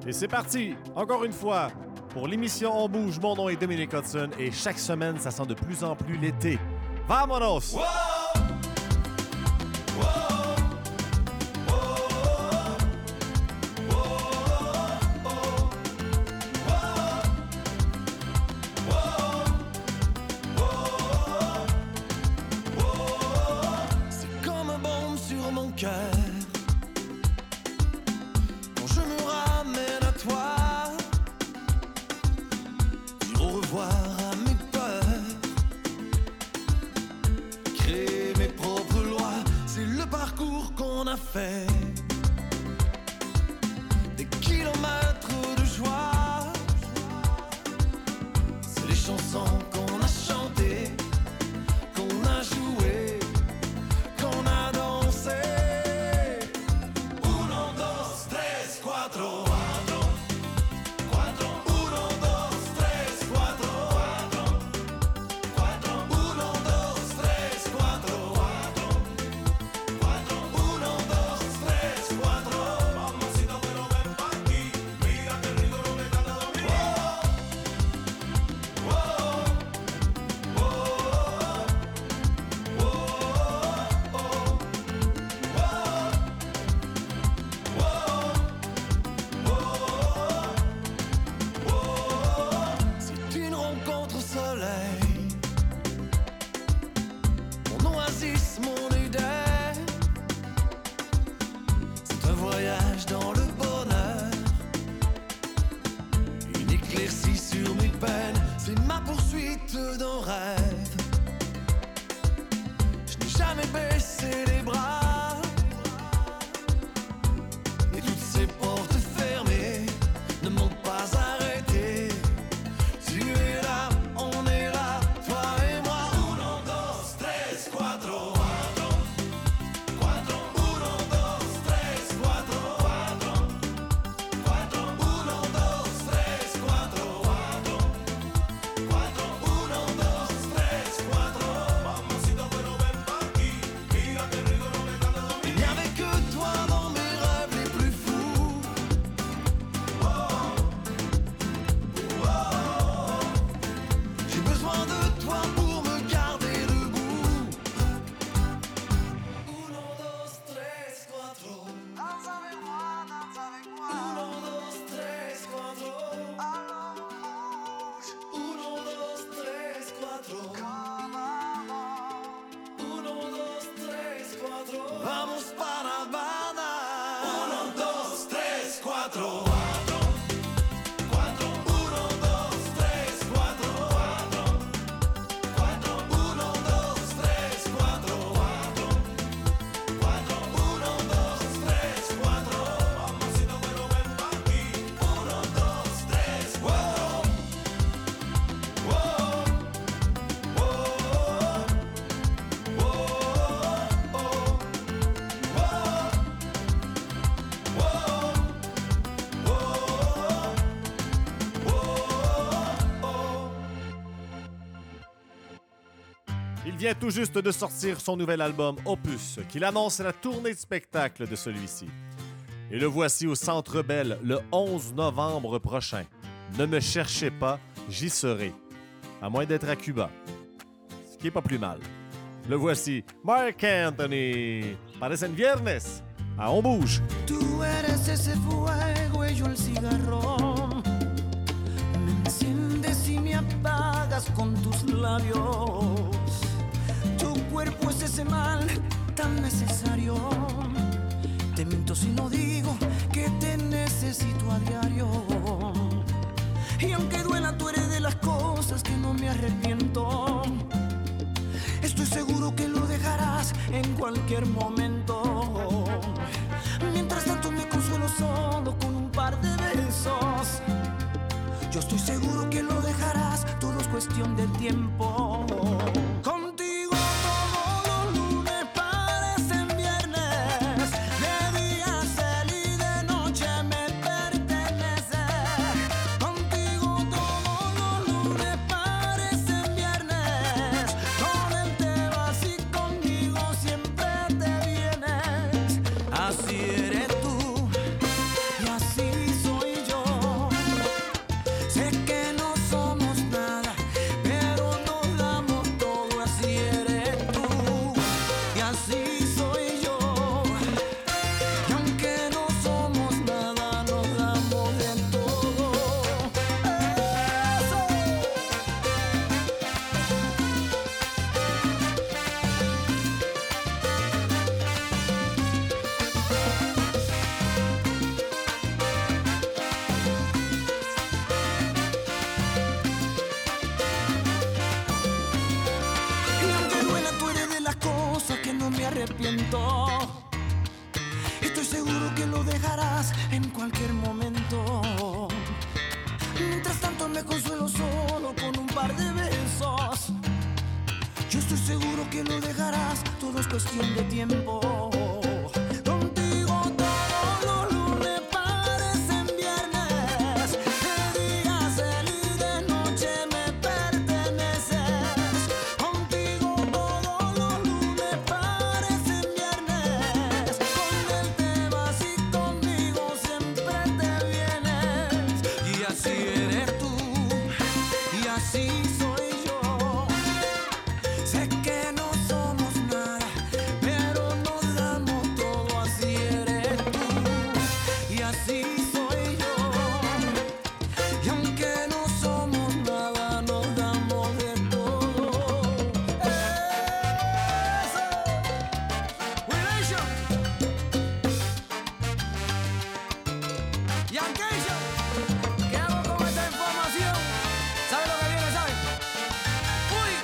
Et c'est parti, encore une fois, pour l'émission On Bouge. Mon nom est Dominic Hudson et chaque semaine, ça sent de plus en plus l'été. Vamonos! Wow! Wow! Quand je me ramène à toi, dire au revoir à mes peurs, créer mes propres lois, c'est le parcours qu'on a fait. Des kilomètres de joie, c'est les chansons qu'on a chantées, qu'on a jouées, qu'on a dansé. Il vient tout juste de sortir son nouvel album Opus, qu'il annonce la tournée de spectacle de celui-ci. Et le voici au Centre Bell le 11 novembre prochain. Ne me cherchez pas, j'y serai. À moins d'être à Cuba. Ce qui est pas plus mal. Le voici, Marc Anthony. Parecen viernes. À On Bouge. Tú eres ese fuego y yo el cigarro. Me enciendes y me apagas con tus labios. Tu cuerpo es ese mal tan necesario. Te miento si no digo que te necesito a diario. Y aunque duela, tú eres de las cosas que no me arrepiento. Estoy seguro que lo dejarás en cualquier momento. Mientras tanto me consuelo solo con un par de besos. Yo estoy seguro que lo dejarás, todo es cuestión de tiempo. Contigo todos los lunes parecen viernes. De día y de noche me pertenece. Contigo todos los lunes parecen viernes. Con él te vas y conmigo siempre te vienes. estoy seguro que lo dejarás en cualquier momento. Mientras tanto me consuelo solo con un par de besos. Yo estoy seguro que lo dejarás, todo es cuestión de tiempo. Contigo todos los lunes parecen viernes. De día salí, de noche me perteneces. Contigo todos los lunes parecen viernes. Con él te vas y conmigo siempre te vienes. Y así eres tú, y así soy yo. Sé que no somos nada, pero nos damos todo. Así eres tú, y así soy yo. Y aunque no somos nada, nos damos de todo. Eso, Relation y Acation. ¿Qué hago con esta información? ¿Sabe lo que viene? ¿Sabe? ¡Uy!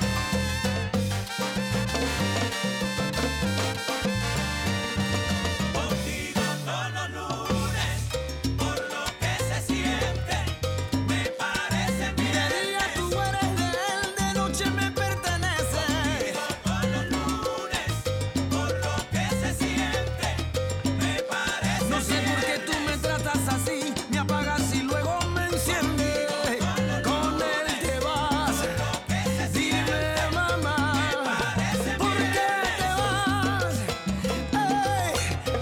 Contigo todos los lunes, por lo que se siente, me parece De bien. día tú eres de él, de noche me pertenece. Todos los lunes, por lo que se siente, me parece No sé por qué tú me tratas así, me apagas y luego me enciendes. Con él te vas, dime mamá, ¿por qué te vas? Ey,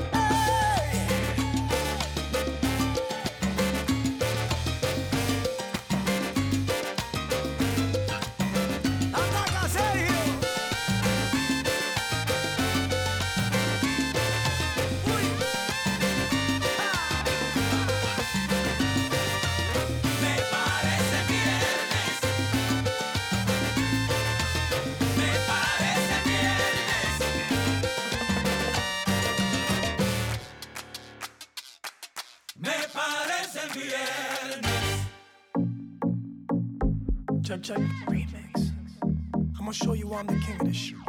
ataca Sergio. Uy. me parece viernes. Me parece viernes. Me parece viernes. Check, check, remix. I'ma show you I'm the king of this shit.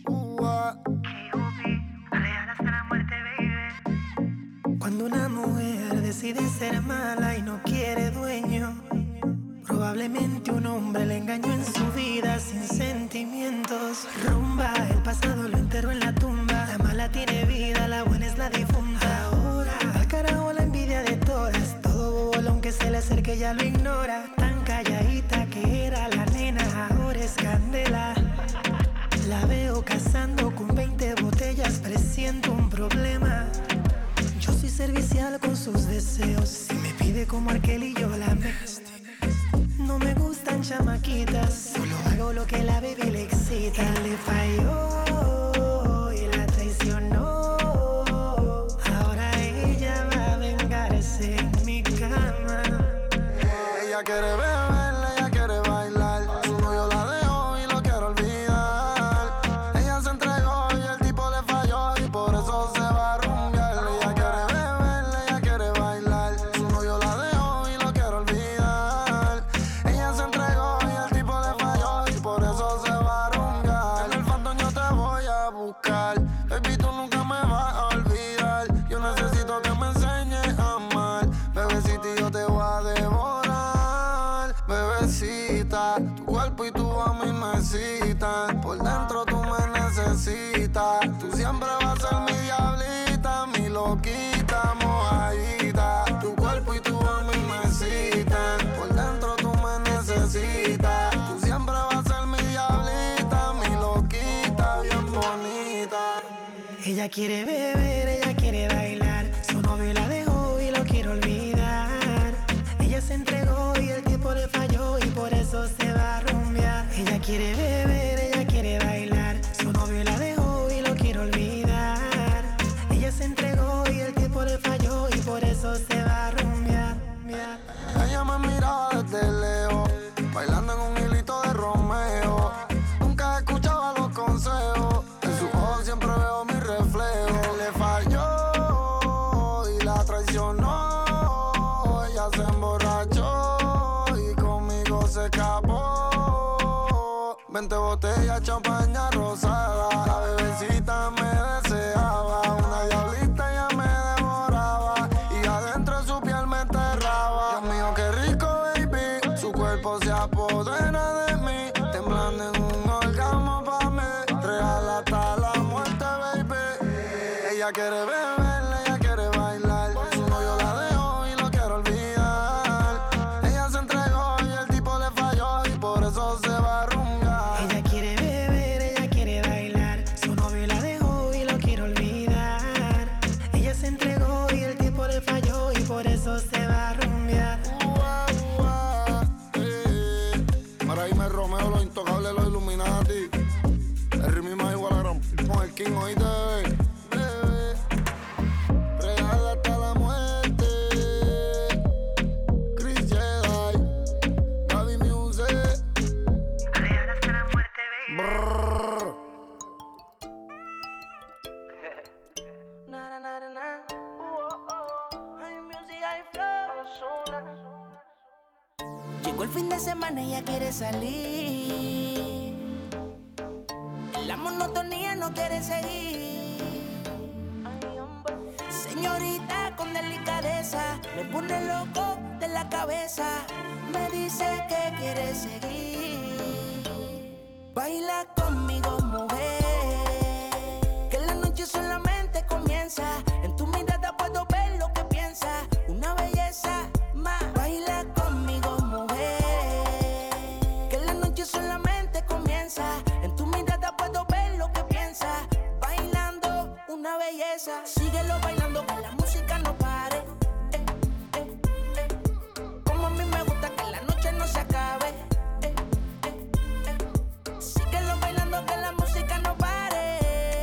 Cuando una mujer decide ser mala y no quiere dueño, probablemente un hombre le engañó en su vida sin sentimientos. Rumba, el pasado lo enterró en la tumba. La mala tiene vida, la buena es la difunta. Ahora, al carajo la envidia de todas. Todo bobo aunque se le acerque ya lo ignora. Tan calladita que era la nena, ahora es candela. La veo cazando con 20 botellas, presiento un problema. Yo soy servicial con sus deseos. Si me pide como Arkel y yo la mezclo. No me gustan chamaquitas, solo hago lo que la baby le excita. Le falló y la traicionó. Ahora ella va a vengarse en mi cama. Ella quiere beber, ella quiere bailar. Su novio la dejó y lo quiere olvidar. Ella se entregó y el tipo le falló y por eso se va a rumbear. Ella quiere beber, ella quiere bailar. Su novio la dejó y lo quiere olvidar. Ella se entregó y el tipo le falló y por eso se va a rumbear. En el phantom yo te voy a buscar. Baby, tú nunca me vas a olvidar. Yo necesito que me enseñes a amar. Bebecita, yo te voy a devorar. Bebecita, tu cuerpo y tu a mí me citan. Por dentro tú me necesitas. Tú siempre vas a ser mi diablita, mi loquita, mojadita. Tu cuerpo y tu a mí me citan. Por dentro tú me necesitas. Tú siempre vas a ser mi diablita, mi loquita, bien bonita. Ella quiere beber, ella quiere bailar. Su novio la dejó y lo quiere olvidar. Ella se entregó y el tipo le falló y por eso se va a rumbear. Ella quiere beber, ella quiere bailar. Su novio la dejó y lo quiere olvidar. Ella se entregó y el tipo le falló y por eso se va a rumbear. Ella me miraba desde lejos, bailando en un hilito de Romeo. Nunca escuchaba los consejos, en sus ojos siempre veo mi reflejo. Le falló y la traicionó. Ella se emborrachó y conmigo se escapó. 20 botellas, champaña rosada. La bebecita me deseaba. Una diablita ya me dejó se va a rumbear. Para irme Romeo, los intocables, los Illuminati. El ritmo más igual a gran con el King, oíste, bebé. Real hasta la muerte. Chris Jedi, Gaby Music. Real hasta la muerte, baby. Brrr. Llegó el fin de semana y ella quiere salir. La monotonía no quiere seguir. Señorita con delicadeza me pone loco de la cabeza. Me dice que quiere seguir. Baila conmigo, mujer, que la noche solamente comienza. En tu mirada puedo ver lo que piensas. Una belleza más. Baila conmigo, mujer, que la noche solamente comienza. En tu mirada puedo ver lo que piensas. Bailando, una belleza. Síguelo bailando, que la música no pare. Como a mí me gusta que la noche no se acabe. Síguelo bailando, que la música no pare.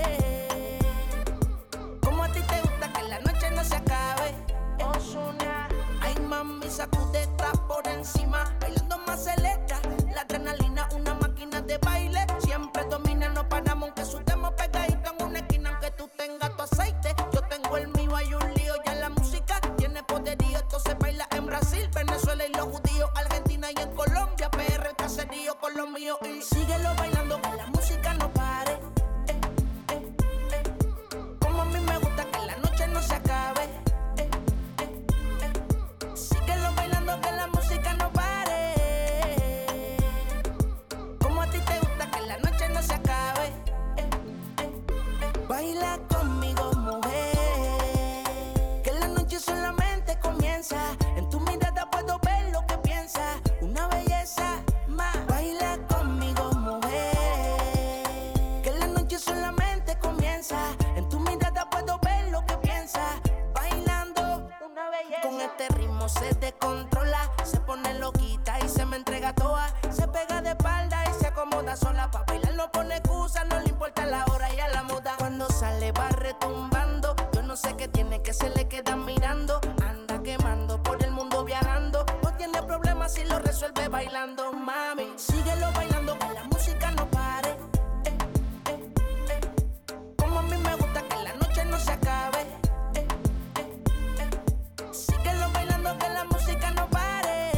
Como a ti te gusta que la noche no se acabe. Ozuna, ay mami, sacude esta por encima. Bailando más acelera, la adrenalina, una máquina de baile. Siempre domina, no paramos, aunque sudemos pegadito en una esquina. Aunque tú tengas tu aceite, yo tengo el mío, hay un lío. Ya la música tiene poderío, esto se baila en Brasil, Venezuela y los judíos, Argentina y en Colombia, PR, el caserío con los míos. Y síguelo bailando, que la música no pare. Como a mí me gusta que la noche no se acabe. Síguelo bailando, que la música no pare. Como a ti te gusta que la noche no se acabe. Baila conmigo, mujer, que la noche solamente comienza. En tu mirada puedo ver lo que piensas. Una belleza más. Baila conmigo, mujer, que la noche solamente comienza. En tu mirada puedo ver lo que piensas. Bailando, una belleza. Con este ritmo se descontrola, se pone loquita y se me entrega toda. Se pega de espalda y se acomoda sola. Pa' bailar no pone excusa, no le importa la hora y a la moda. Cuando sale va retumbando, yo no sé qué tiene que se le queda mirando. Anda quemando por el mundo viajando. No tiene problemas si lo resuelve bailando, mami. Síguelo bailando, que la música no pare. Como a mí me gusta que la noche no se acabe. Síguelo bailando, que la música no pare.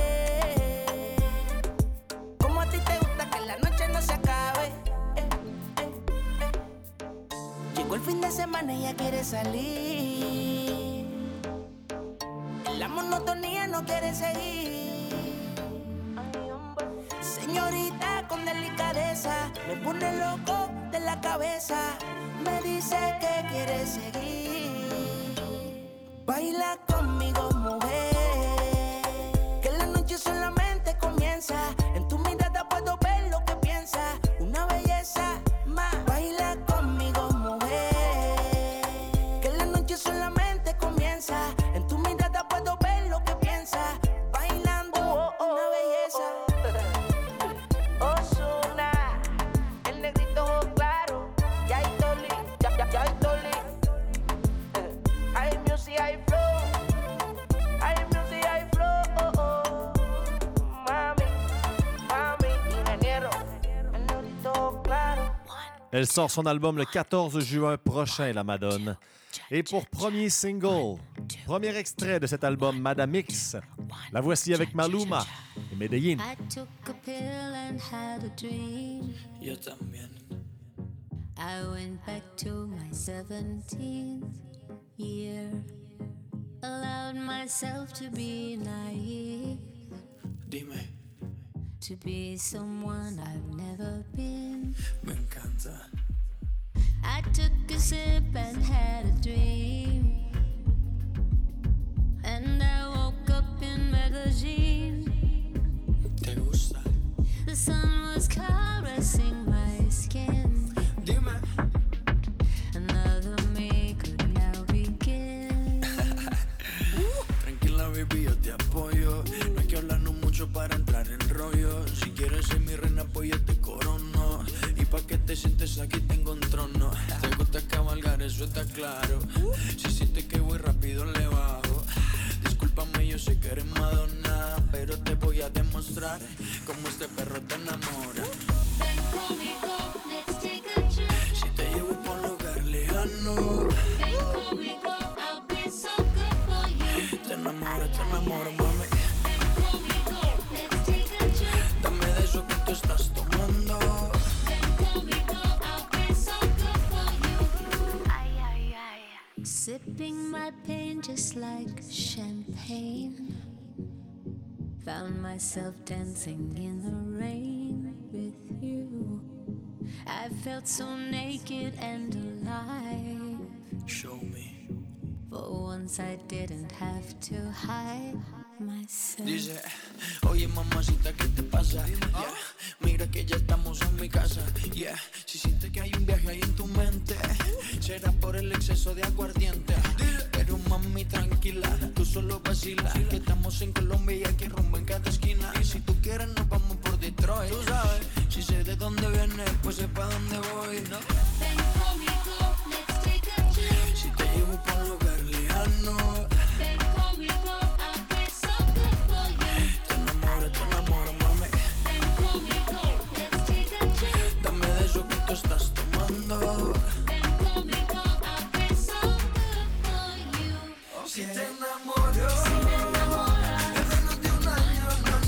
Como a ti te gusta que la noche no se acabe. Llegó el fin de semana y ella quiere salir. La monotonía no quiere seguir. Señorita con delicadeza me pone loco de la cabeza. Me dice que quiere seguir. Baila conmigo, mujer, que la noche solamente comienza. En tu mirada puedo ver lo que piensas. Una belleza más. Baila conmigo, mujer, que la noche solamente comienza. En tu mirada puedo ver lo que piensas. Bailando, una belleza. Ozuna, el negrito ojo claro. Ya hay Toli, ya hay Toli. Hay music, hay flow. Hay music, hay flow. Mami, ingénieur. El negrito ojo claro. Elle sort son album le 14 juin prochain, la Madone. Et pour premier single, premier extrait de cet album, Madame X, la voici avec Maluma et Medellín. I took a pill and had a dream. Yo también. I went back to my 17th year. Allowed myself to be naive, Dime, to be someone I've never been. me encanta. I took a sip and had a dream. And I woke up in Medellín. ¿Te gusta? The sun was caressing my skin. Dime. Another me could now begin. Tranquila, baby, te sientes aquí tengo un trono. Te gusta cabalgar, eso está claro. Si sientes que voy rápido le bajo. Discúlpame, yo sé que eres Madonna, pero te voy a demostrar cómo este perro te enamora. Ven conmigo, let's take a trip. Si te llevo por un lugar lejano, Ven conmigo, I'll be so good for you. te enamoro, mami. Ven conmigo, let's take a trip. Dame de eso que tú estás tomando. Ven conmigo, I'll be so good for you. Ay, ay, ay. Sipping my pain just like champagne. Found myself dancing in the rain with you. I felt so naked and alive. Show me. For once I didn't have to hide myself. Dice, oye mamacita, ¿qué te pasa? Yeah. Mira que ya estamos en mi casa. Yeah. Si sientes que hay un viaje ahí en tu mente, será por el exceso de aguardiente. Pero mami, tranquila, tú solo vacila. Que estamos en Colombia y aquí rumbo en cada esquina. Y si tú quieres nos vamos por Detroit. Tú sabes, si sé de dónde vienes, pues sé pa' dónde voy, ¿no? Ven conmigo, let's take a trip. Si te llevo por un lugar lejano, Ven conmigo, I'll be so good for you. te enamoro, mami. Ven conmigo, let's take a trip. Dame de eso que tú estás tomando. Ven conmigo, I'll be so good for you. Si te enamoro, Si me enamoras, en menos de un año,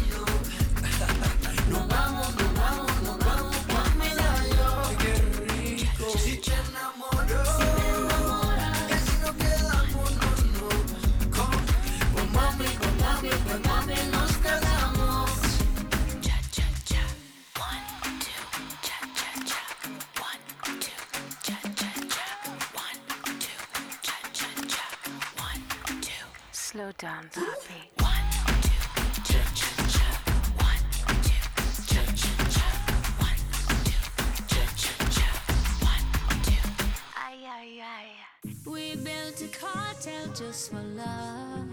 no. Nos vamos pa' Medallo. Qué rico. Si te enamoro, que si nos quedamos, no. Con mami, nos casamos. cha cha cha. 1, 2, cha cha cha. 1, 2, cha cha cha. 1, 2, cha cha cha. 1, 2. Slow down, papi. 1, 2, cha cha cha. 1, 2, cha cha cha. 1, 2, cha cha cha. 1, 2. Ay, ay, ay. We built a cartel just for love.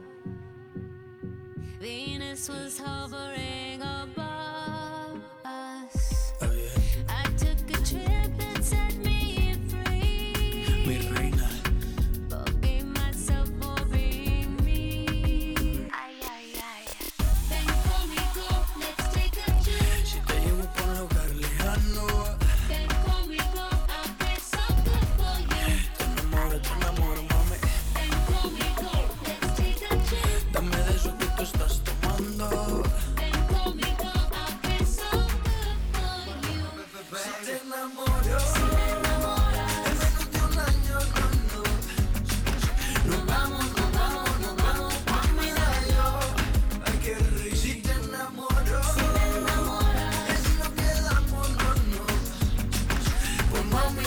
Venus was hovering above us. I took a trip and set me free. Mi reina, Forgave myself for being me. Ay, ay, ay. Ven conmigo, let's take a trip. si te llevo por un lugar lejano, Ven conmigo, I'll be so good for you. te enamoro, mami. Ven conmigo, let's take a trip. Dame de eso que tú estás tomando. Ven conmigo, I'll be so good for you. Si te enamoro, Si me enamoras, en menos de un año, no. Nos vamos pa' Medallo. Ay, qué rico. Si te enamoro, si me enamoras, que si nos quedamos, no. Pues mami,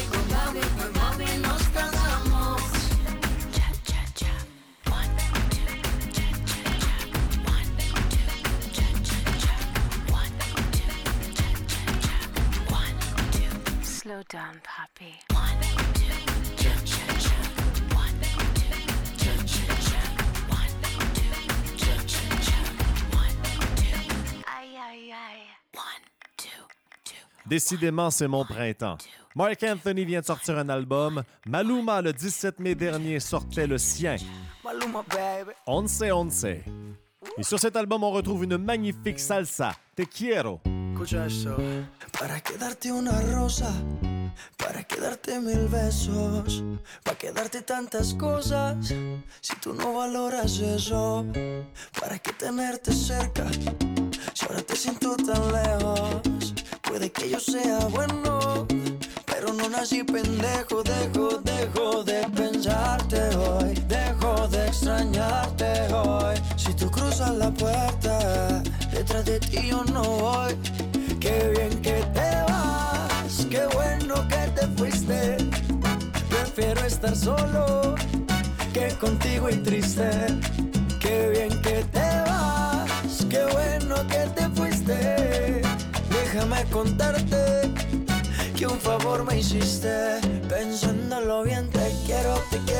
nos casamos. cha cha cha. 1, 2, cha cha cha. 1, 2, cha cha cha. 1, 2, cha cha cha. 1, 2. Slow down, papi. 1, 2, cha cha cha. 1, 2, cha cha cha. 1, 2, cha cha cha. 1, 2. Ay, ay, ay. 1, 2, 2. Décidément, c'est mon printemps. Mark Anthony vient de sortir un album. Maluma, le 17 mai dernier, sortait le sien. Maluma, baby. Once. Et sur cet album, on retrouve une magnifique salsa, Te Quiero. Escucha eso. Para quedarte una rosa, para quedarte 1000 besos, para quedarte tantas cosas, si tú no valoras eso, para que tenerte cerca, si ahora te siento tan lejos, puede que yo sea bueno, pero no nací pendejo, dejo de pensarte hoy, dejo de extrañarte hoy, si tú cruzas la puerta, detrás de ti yo no voy. Qué bien que te vas, qué bueno que te fuiste. Prefiero estar solo que contigo y triste. Qué bien que te vas, qué bueno que te fuiste. Déjame contarte que un favor me hiciste. Pensándolo bien, te quiero,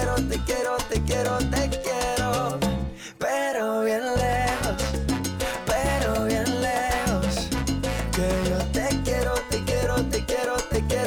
pero bien lejos. Que yo te quiero,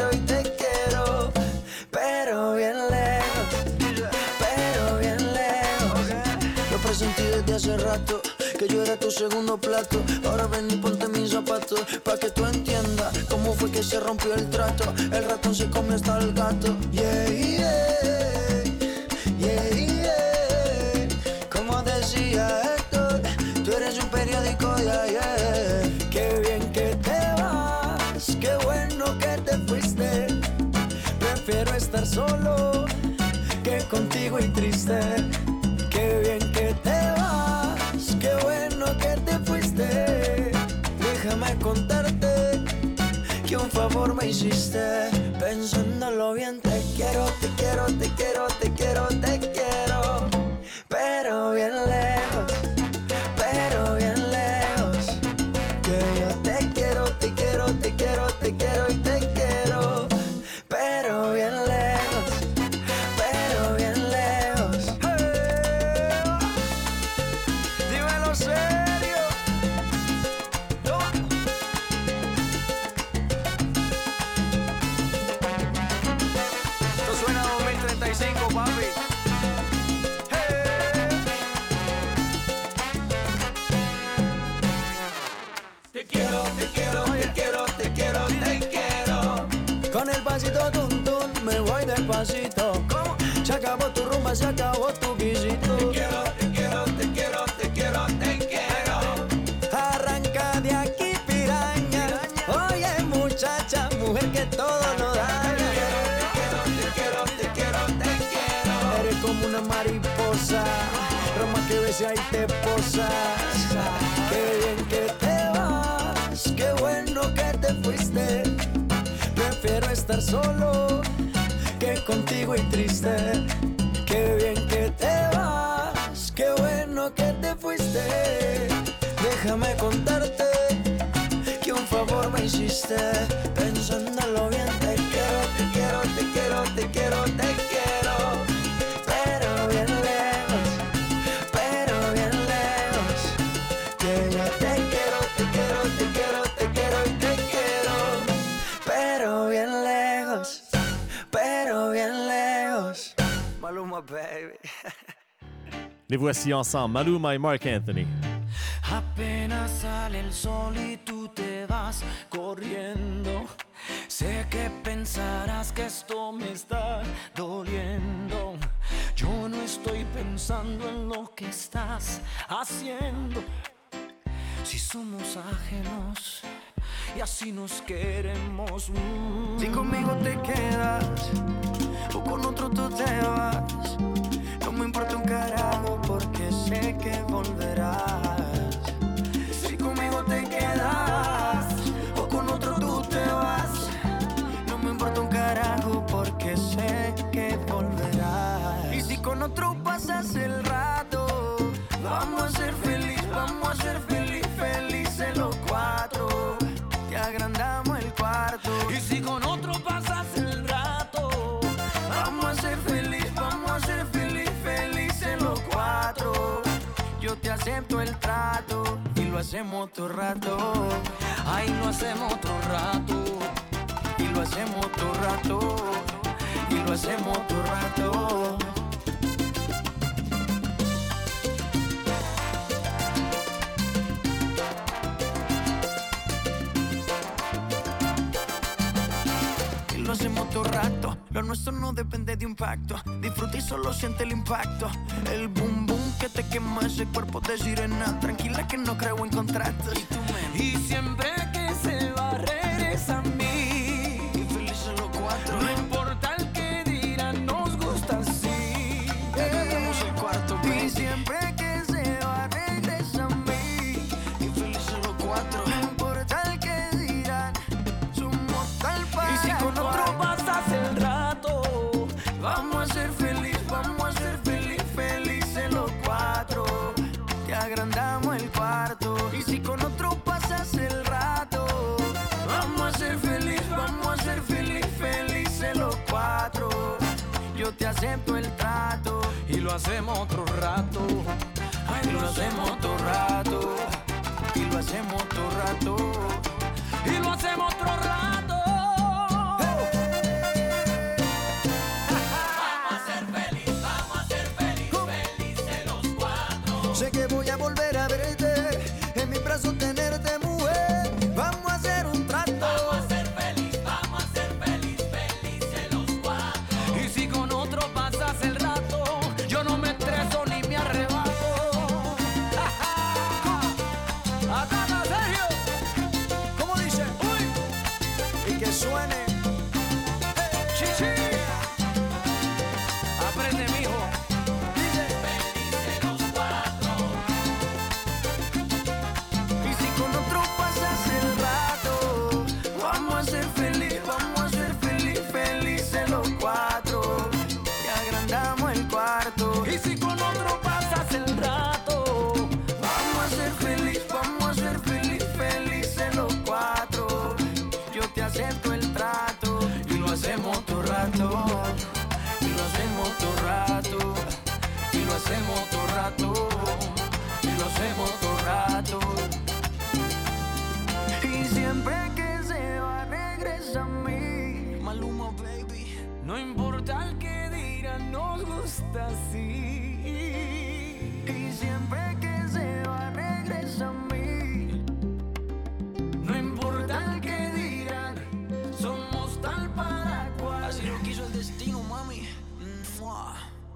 hace rato que yo era tu segundo plato. Ahora ven y ponte mis zapatos pa' que tú entiendas cómo fue que se rompió el trato. El ratón se comió hasta el gato. Yeah, yeah, yeah, yeah. Como decía Héctor, tú eres un periódico, yeah, yeah. Qué bien que te vas, qué bueno que te fuiste. Prefiero estar solo que contigo y triste. Qué bien que te vas, qué bueno que te fuiste. Déjame contarte que un favor me hiciste. Pensándolo bien, te quiero, te quiero, te quiero, te quiero, te quiero. Pero bien lejos, pero bien lejos. Que yo te quiero, te quiero, te quiero, te quiero y te quiero. Pero bien lejos, pero bien lejos. Hey, dímelo serio. No. Esto suena a 2035, papi. Hey. Te quiero, te quiero, te quiero, te quiero, te quiero. Con el pasito tun tun me voy despacito. ¿Cómo? Se acabó tu rumba, se acabó tu guisito. Te quiero, te quiero, te quiero, te quiero, te quiero. Arranca de aquí, piraña. Oye, muchacha, mujer que todo lo daña. Te quiero, te quiero, te quiero, te quiero, te quiero. Eres como una mariposa, rama que ves y ahí te posas. Qué bien que te vas, qué bueno que te fuiste. Prefiero estar solo que contigo y triste. Qué bien que te vas, qué bueno que te fuiste. Déjame contarte que un favor me hiciste. Pensándolo bien, te quiero, te quiero, te quiero, te quiero, te quiero. Pero bien lejos, pero bien lejos. Que yo te quiero, te quiero, te quiero, te quiero y te quiero. Pero bien lejos, pero bien lejos. Maluma, baby. Les voici ensemble, Maluma et Marc Anthony. Apenas sale el sol y tú te vas corriendo. Sé que pensarás que esto me está doliendo. Yo no estoy pensando en lo que estás haciendo. Si somos ajenos y así nos queremos. Si conmigo te quedas o con otro tú te vas, no me importa un carajo porque sé que volverás. Si conmigo te quedas o con otro tú te vas, no me importa un carajo porque sé que volverás. Y si con otro pasas el rato, vamos a ser feliz, vamos a ser feliz, felices los cuatro. Te agrandamos el cuarto. Y si con otro pasas el rato, vamos a ser feliz, vamos a ser feliz, felices los cuatro. Yo te acepto el trato y lo hacemos todo rato. ay, lo hacemos otro rato. Y lo hacemos todo rato. Y lo hacemos todo rato. Lo hacemos todo rato, lo nuestro no depende de un pacto. Disfruta y solo siente el impacto. El boom boom que te quema ese cuerpo de sirena. Tranquila que no creo en contratos. Y siempre que se va regresa a mí. Y felices los cuatro. No importa el que dirán, nos gusta así. Agarramos el cuarto, Y baby. siempre que se va regresa a mí. Y felices los cuatro. No importa el que dirán, somos tal para Y si con otro pasas el rato, vamos a ser feliz, vamos a ser feliz, felices los cuatro. te agrandamos el cuarto. Y si con otro pasas el rato, vamos a ser feliz, vamos a ser feliz, felices los cuatro. Yo te acepto el trato y lo hacemos otro rato. Ay, lo hacemos todo rato. Y lo hacemos todo rato. Y lo hacemos otro rato. Sé que voy a con otro pasas el rato. Vamos a ser felices los cuatro. Yo te acepto el trato y lo hacemos todo rato. Y lo hacemos todo rato. Y lo hacemos todo rato. Y lo hacemos todo rato. Y siempre que se va regresa a mí. Maluma, baby. No importa el que dirán, nos gusta así. Y siempre que se va regresa a mí. No importa el que dirán, somos tal para cual. Así lo quiso el destino, mami. Mua.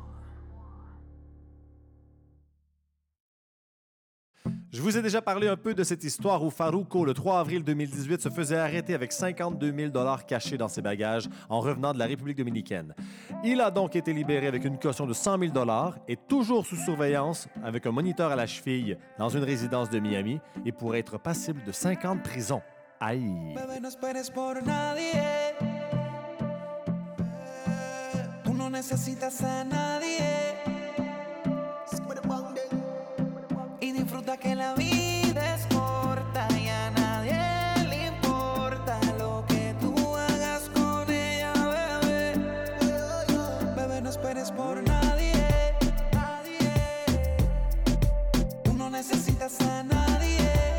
Je vous ai déjà parlé un peu de cette histoire où Farruko, le 3 avril 2018, se faisait arrêter avec 52 000 $ cachés dans ses bagages en revenant de la République dominicaine. Il a donc été libéré avec une caution de 100 000 $ et toujours sous surveillance avec un moniteur à la cheville dans une résidence de Miami et pourrait être passible de 5 ans de prison. Aïe! Bebé, no esperes por nadie. Tú no necesitas a nadie. Y disfruta que la vida es corta y a nadie le importa lo que tú hagas con ella, bebé. Bebé, no esperes por nadie. Tú no necesitas a nadie.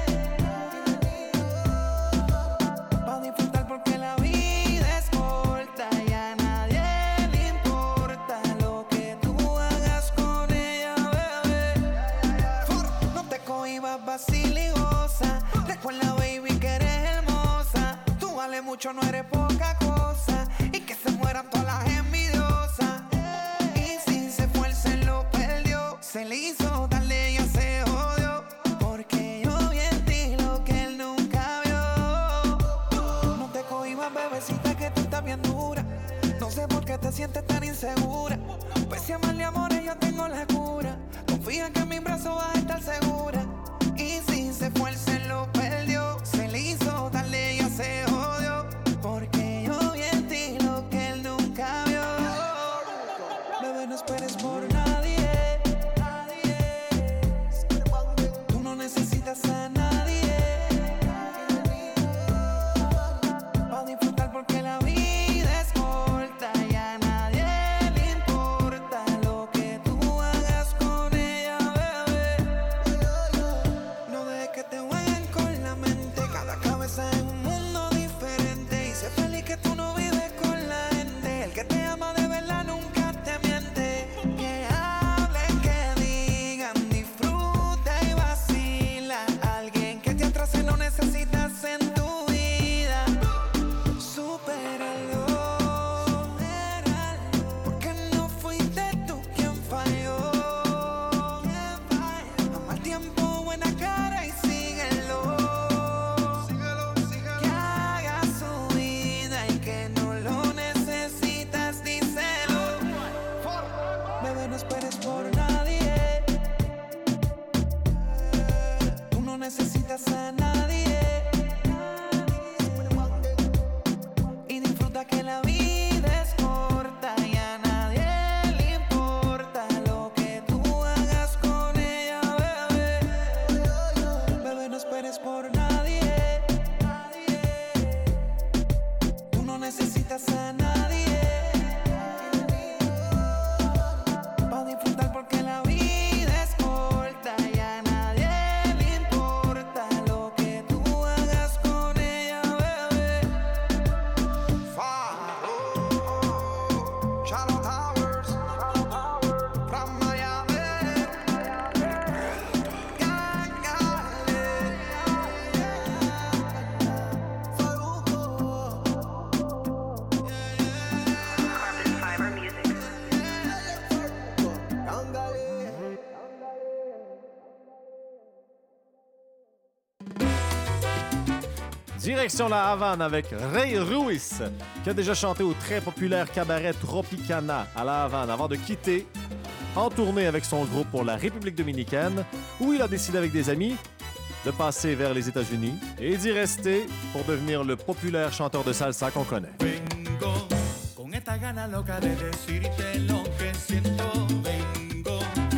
Pa' disfrutar porque la vida es corta y a nadie le importa lo que tú hagas con ella, bebé. No te cohibas, vacila y goza. Recuerda, baby, que eres hermosa. Tú vales mucho, no eres poca cosa. Y que se mueran todas las envidiosas. Y si se fue, él se lo perdió. Se le hizo tarde y ya se jodió. Porque yo vi en ti lo que él nunca vio. No te cohibas, bebecita, que tú estás bien dura. No sé por qué te sientes tan insegura. Pues si amarle amores, yo tengo la cura. Confía que en mi brazo vas a estar segura. Y si se fue, él se lo perdió. Se le hizo tarde y ya se jodió. Porque yo vi en ti lo que él nunca vio. Bebé, no esperes por nadie. Tú no necesitas a nadie. Pa' disfrutar porque la vida es corta y a nadie le importa lo que tú hagas con ella, bebé. No dejes que te jueguen con la mente. Cada cabeza es un mundo diferente. Y sé feliz que tú no vives con la gente. El que te ama de verdad nunca te miente. Que hablen, que digan, disfruta y vacila. Alguien que te atrase no necesitas en tu vida. Supéralo, porque no fuiste tú quien falló. Toma el tiempo, buena cara y síguelo. Que haga su vida y que no lo necesitas, díselo. Bebé, no esperes por nadie. Tú no necesitas a nadie. Y disfruta que la vida es corta y a nadie le importa lo que tú hagas con ella, bebé. Bebé, no esperes por nadie. Tú no necesitas a nadie. Pa' disfrutar porque la vida es corta y a nadie le importa lo que tú hagas con ella, bebé. Shallow Towers, from Miami. Direction la Havane avec Ray Ruiz, qui a déjà chanté au très populaire cabaret Tropicana à la Havane avant de quitter en tournée avec son groupe pour la République dominicaine, où il a décidé avec des amis de passer vers les États-Unis et d'y rester pour devenir le populaire chanteur de salsa qu'on connaît. Vengo con esta gana loca de decirte lo que siento. Vengo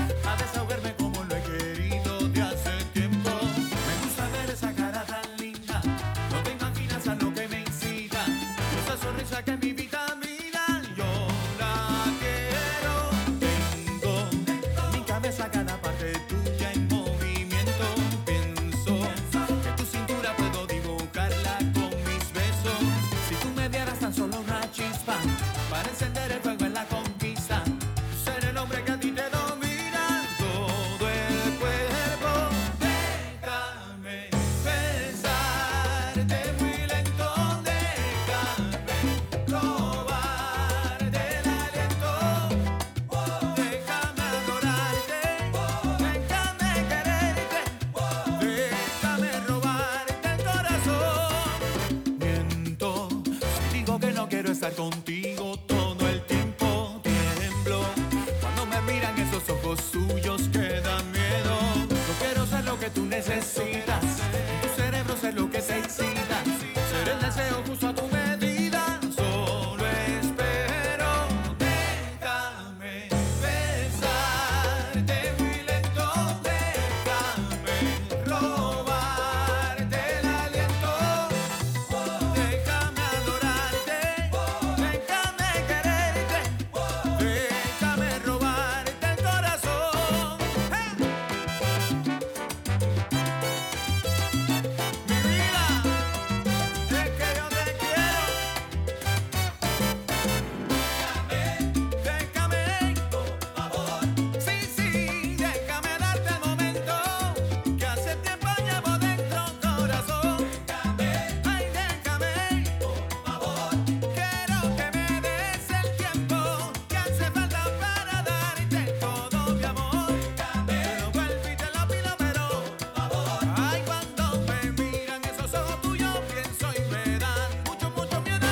cabeza cada parte tuya en movimiento. Pienso que tu cintura puedo dibujarla con mis besos. Si tú me dieras tan solo una chispa para encender el fuego en la conquista, ser el hombre que a ti te domina todo el cuerpo. Déjame besarte muy lento, déjame robarte el aliento, déjame adorarte, déjame quererte, déjame robarte el corazón. Miento si digo que no quiero estar contigo todo el tiempo. Tiemblo cuando me miran esos ojos suyos que dan miedo. No quiero ser lo que tú necesitas, en tu cerebro ser lo que te excita, ser el deseo justo a tu medida. Solo espero, déjame besarte muy lento, déjame robarte el aliento, déjame adorarte, déjame quererte, déjame robarte el corazón. Mi vida, es que yo te quiero. Déjame, por favor. Sí, sí, déjame darte el momento que hace tiempo llevo dentro, corazón. Ay, déjame, por favor. Quiero que me des el tiempo que hace falta para darte todo mi amor. Te lo vuelvo y te lo pido, pero por favor. Ay, cuando me miran esos ojos tuyos, pienso y me dan mucho, mucho miedo.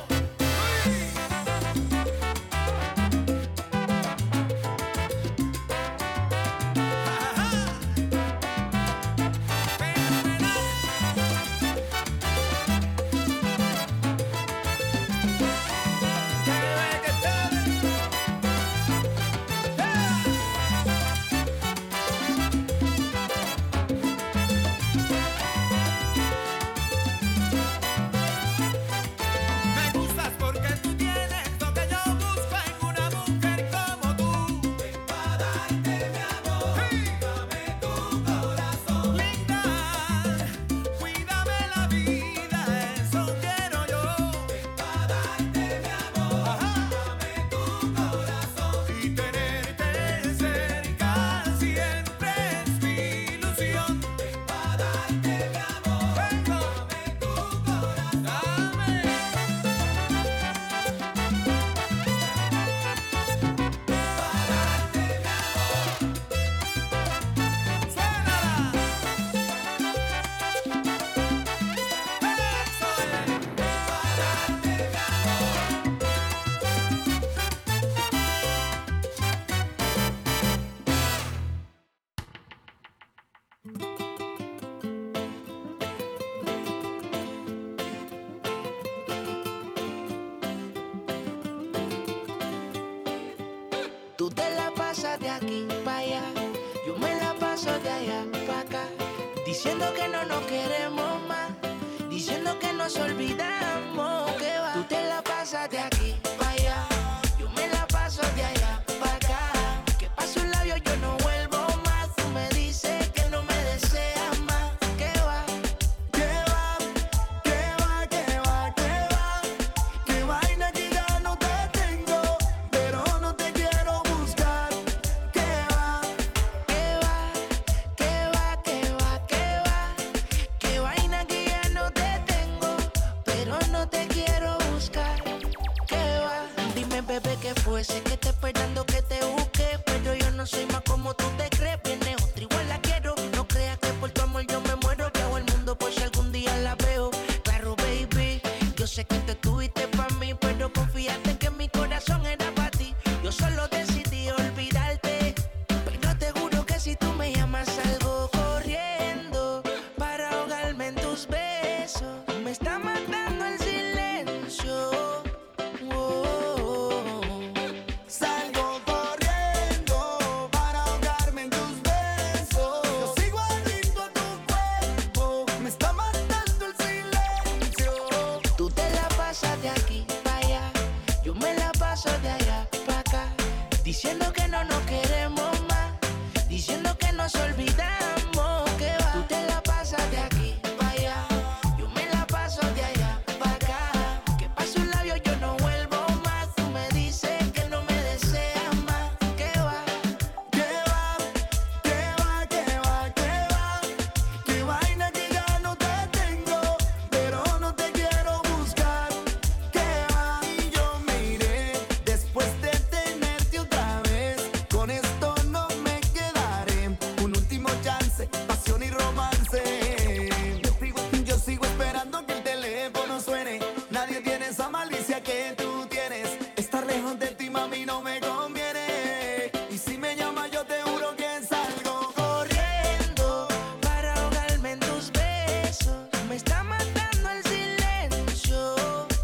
Me gustas porque tú tienes lo que yo busco en una mujer como tú. Ven pa' darte mi amor, dame tu corazón. Linda, cuídame la vida, eso quiero yo. Ven pa' darte mi amor, dame tu corazón. Y tenerte cerca siempre es mi ilusión. Ven pa' darte mi amor, dame tu corazón. Tú te la pasas de aquí para allá, yo me la paso de allá para acá, diciendo que no nos queremos más, diciendo que nos olvidamos, que va. Tú te la pasas de aquí para allá, yo me la paso de allá para acá, que paso un labio yo no vuelvo más, tú me dices que no me deseas más, que va. Que vaina que ya no te tengo, pero no te quiero buscar. Que va, Que vaina que ya no te tengo, pero no te quiero buscar. Que va. Dime, bebé, que fuese que te esperando que te busque, pero yo no soy más como tú te crees. Viene otra igual la quiero. No creas que por tu amor yo me muero. Que hago el mundo por si algún día la veo. Claro, baby, yo sé que te tuviste para mí, pero confiaste que mi corazón era para ti. Yo solo decidí olvidarte, pero te juro que si tú me llamas salgo corriendo para ahogarme en tus besos. Me está matando el silencio. salgo corriendo para ahogarme en tus besos. Yo sigo adicto a tu cuerpo, me está matando el silencio. Tú te la pasas diciendo que nos olvidamos, que va. Tú te la pasas de aquí para allá, yo me la paso de allá para acá. Que paso un labio yo no vuelvo más. Tú me dices que no me deseas más, que va. Qué vaina que ya no te tengo, pero no te quiero buscar. Qué va, y yo me iré después de tenerte otra vez. Con esto no me quedaré. Un último chance, pasión y romance. Yo sigo esperando que el teléfono suene. Nadie tiene esa malicia que tú tienes. Estar lejos de ti, mami, no me conviene. Y si me llamas, yo te juro que salgo Corriendo para ahogarme en tus besos, me está matando el silencio.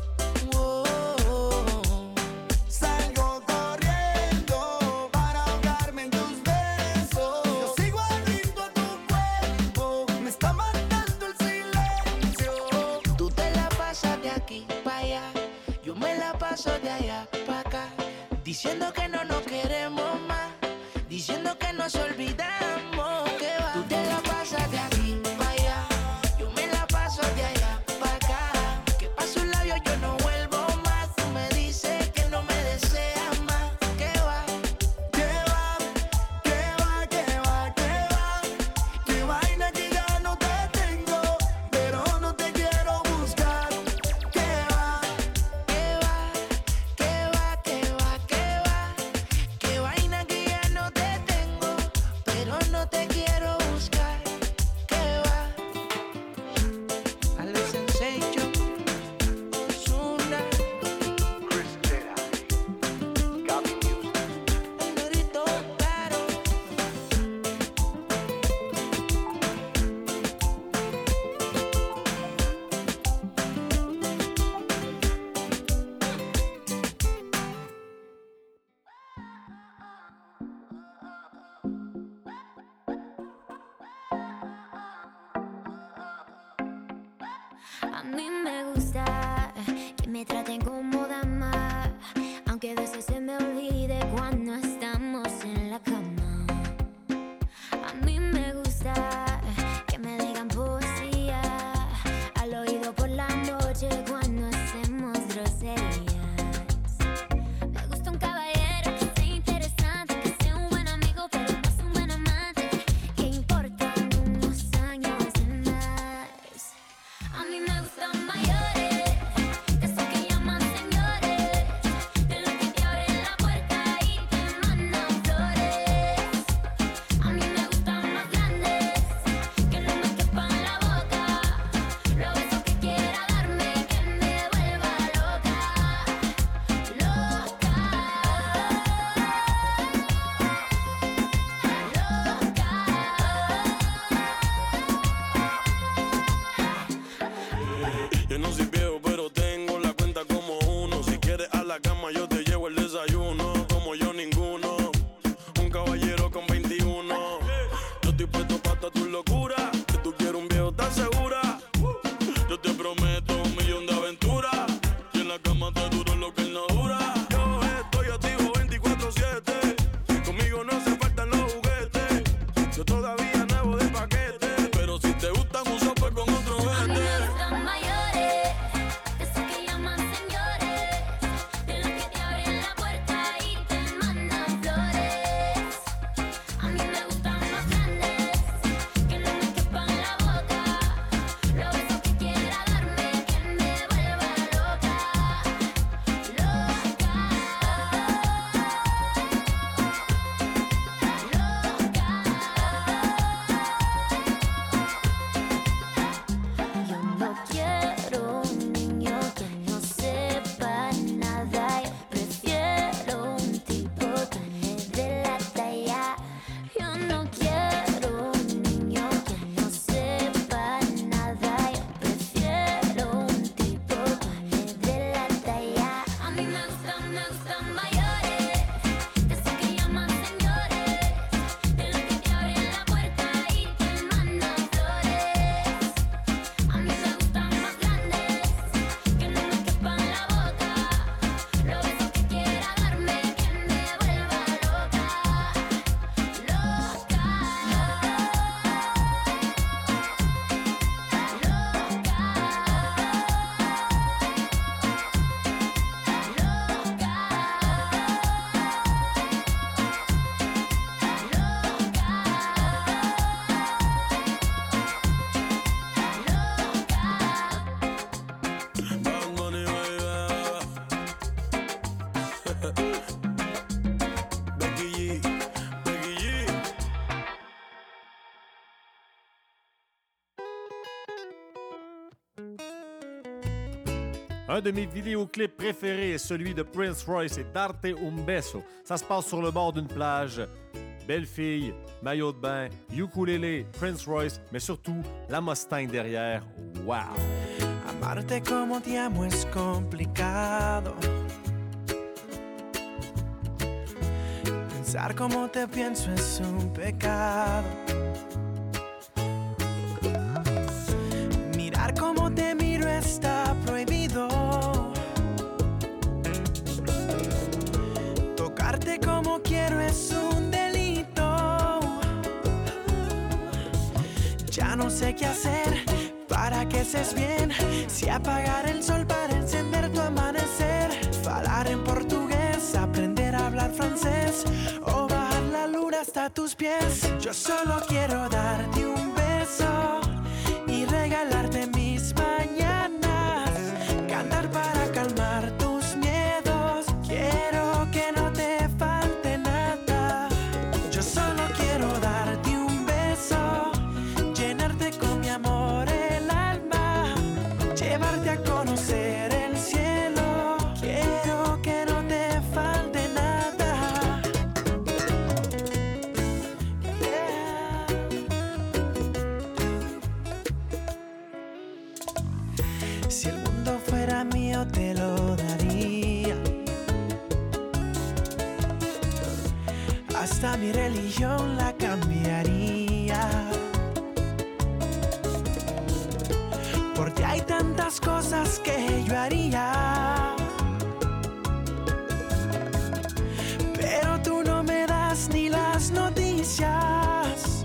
Salgo corriendo para ahogarme en tus besos. Yo sigo adicto a tu cuerpo, me está matando el silencio. Tú te la pasas de aquí para allá, yo me la paso de allá para acá. Diciendo que no nos queremos más, diciendo que nos olvidamos, que va. Tú te la pasas de aquí para allá, yo me la paso de allá para acá. Que paso un labio yo no vuelvo más. Tú me dices que no me deseas más, que va. Qué vaina que ya no te tengo, pero no te quiero buscar. Qué va. Qué vaina que ya no te tengo, pero no te quiero buscar. Qué va. Alex Sensation, Ozuna, el Dorito Caro. A mí me gusta que me traten como dama, aunque a veces se me olvide cuando estamos en la cama. A mí me gusta que me digan poesía al oído por la noche cuando hacemos groserías. Me gusta un caballero que sea interesante, que sea un buen amigo pero no es un buen amante, que importan unos años de más. A mí me gustan mayores, de esos que llaman señores, de los que te abren la puerta y te mandan flores. Un de mes vidéoclips préférés est celui de Prince Royce et Darte un beso. Ça se passe sur le bord d'une plage. Belle fille, maillot de bain, ukulélé, Prince Royce, mais surtout la Mustang derrière. Wow! Amarte como te amo es complicado. Pensar como te pienso es un pecado. Mirar como te miro está prohibido. Tocarte como quiero es un delito. Ya no sé qué hacer para que estés bien. Si apagar el sol para encender tu amanecer. Falar en portugués, aprender a hablar francés. O bajar la luna hasta tus pies. Yo solo quiero darte un beso y regalarte mis mañanas. Cantar para calmar tus miedos. Quiero que no te falte nada. Yo solo quiero darte un beso, llenarte con mi amor el alma, llevarte a conocer el cielo. Quiero que no te falte nada. Si el mundo fuera mío te lo daría. Hasta mi religión la cambiaría. Por ti hay tantas cosas que yo haría. Pero tú no me das ni las noticias.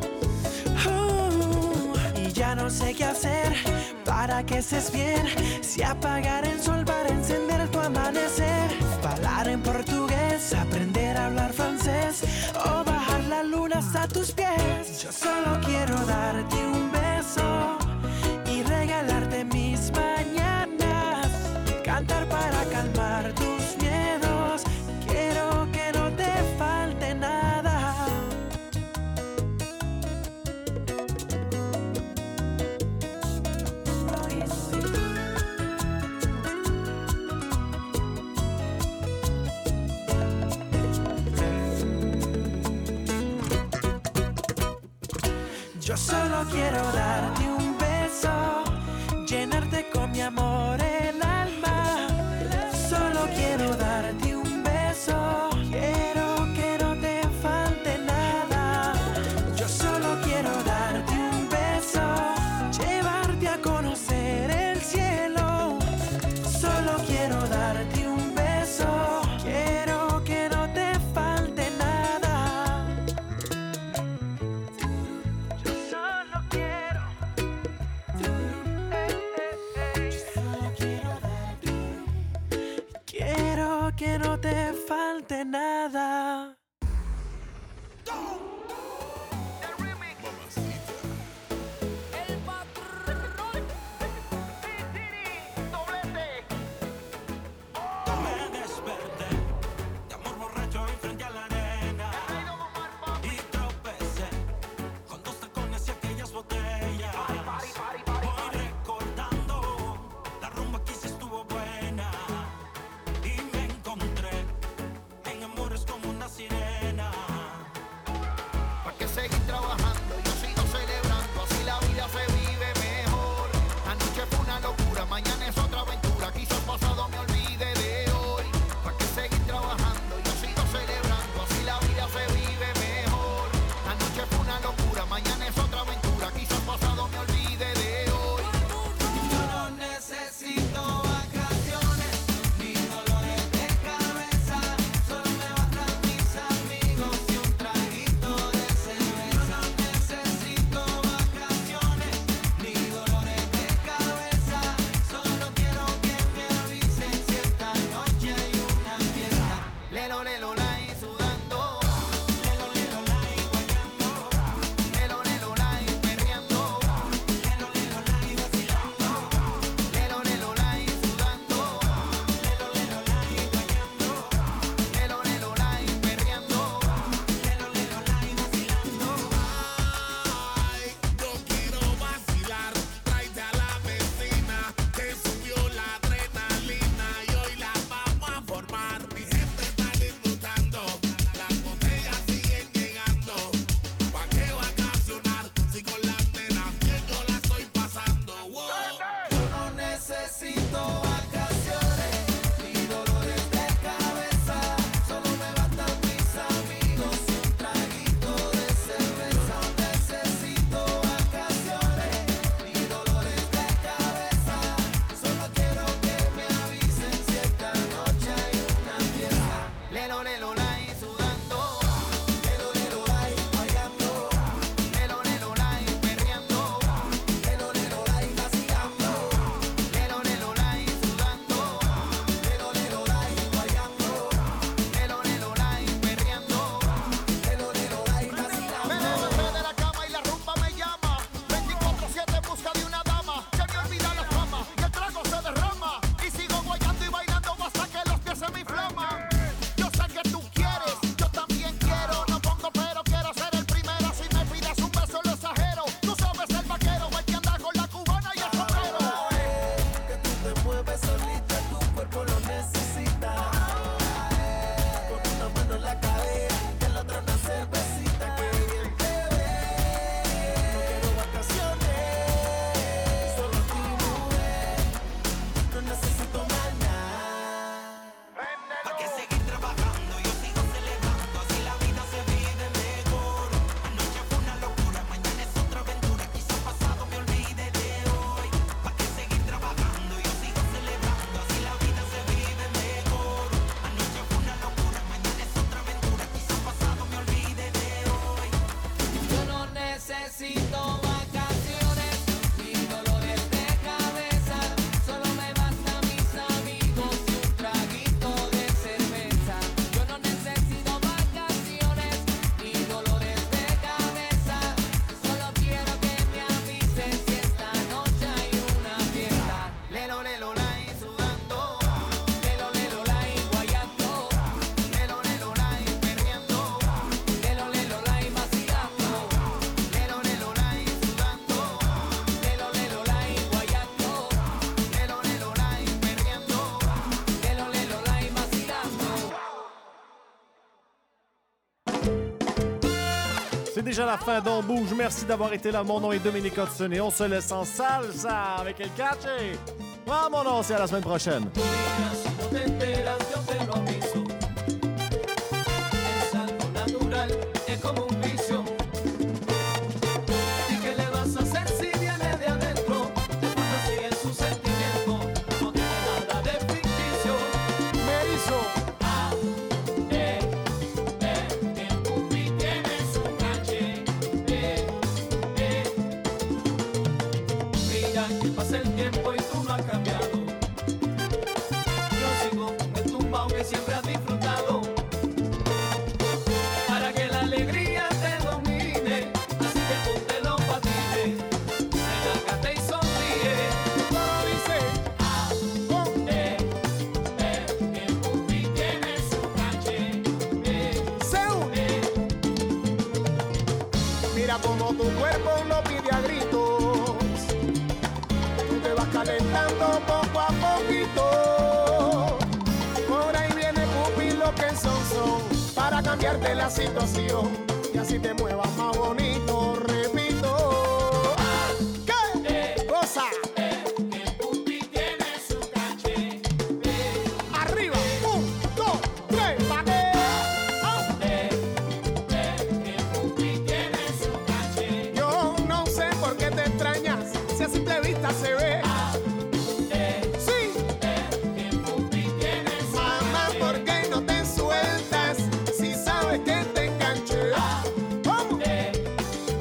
Y ya no sé qué hacer para que estés bien. Si apagar el sol para encender tu amanecer. Hablar en portugués, aprender a hablar francés. O bajar la luna hasta tus pies. Yo solo quiero darte un beso y regalarte mis mañanas. Cantar para calmar tus miedos. Quiero que no te falte nada. Yo solo quiero darte un beso, llenarte con mi amor el alma. Solo quiero darte un beso, quiero que no te falte nada. Yo solo quiero darte un beso, llevarte a conocer el cielo. Solo quiero darte un beso, quiero que no te falte nada. Yo solo quiero. Yo solo quiero necesito vacaciones ni dolores de cabeza. Solo me basta mis amigos y un traguito de cerveza. Yo no necesito vacaciones ni dolores de cabeza. Solo quiero que me avisen si esta noche hay una fiesta. Lelo, lelo, lai, sudando. Lelo, lelo, lai, guayando. Lelo, lelo, lai, perreando. Lelo, lelo, lai, vacilando. Lelo, lelo, lai, sudando. Lelo, lelo, lai, guayando. Lelo, lelo, lai, perreando. Lelo, lelo, lai, vacilando. C'est déjà la fin d'On Bouge. Merci d'avoir été là. Mon nom est Dominique Hudson et on se laisse en salsa avec El Cache. Vámonos et à la semaine prochaine. Si no te enteras, yo te lo aviso. Es algo natural, es como un vicio. ¿Y qué le vas a hacer si viene de adentro? De cuando sigue su sentimiento, no tiene nada de ficticio. Me hizo el pupi tiene su caché. Mira que pasa el tiempo y tú no has cambiado. Yo sigo con el tumbao que siempre has disfrutado. Para que la alegría te domine, así que ponte los patines, relájate y sonríe. Todo dice el pupi tiene su caché. Mira como tu cuerpo lo pide a gritos. Tú te vas calentando poco a poquito. Por ahí viene Pupi lo que son para cambiarte la situación y así te muevas más bonito. Repito. ¿Qué? Goza. El pupi tiene su caché. Arriba. 1, 2, 3. ¿Pa' qué? El pupi tiene su caché. Yo no sé por qué te extrañas si a simple vista se ve. Sí. El pupi tiene su Mamá, ¿por qué no te sueltas si sabes que te enganché? ¿Cómo?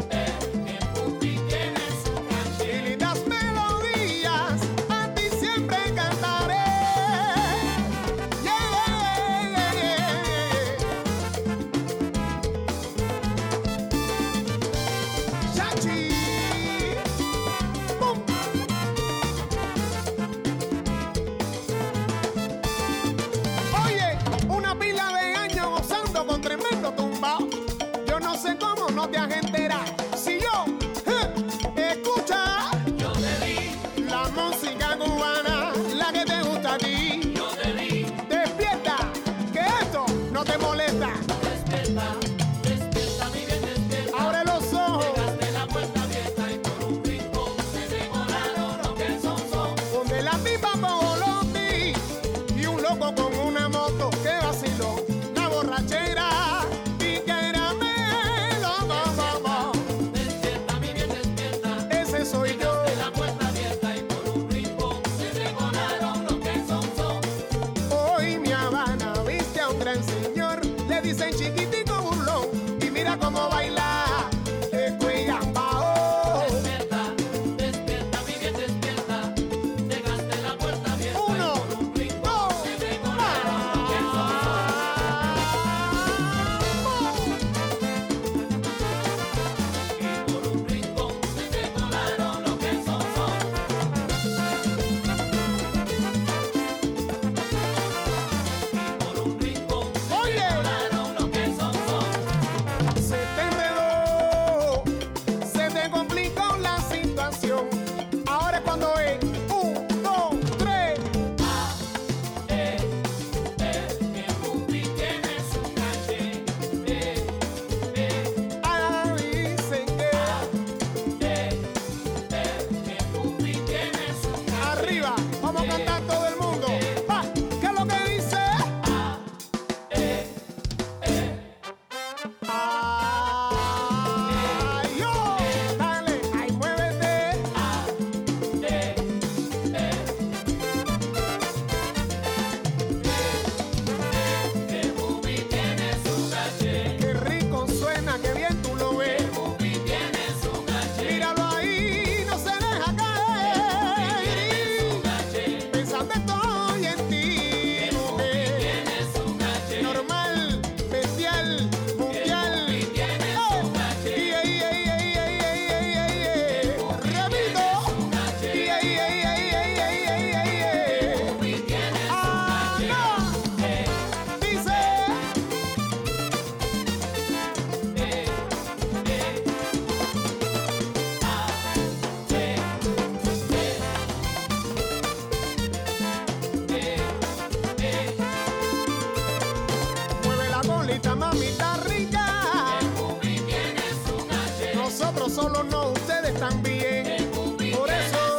nosotros solos, no, ustedes también. Por eso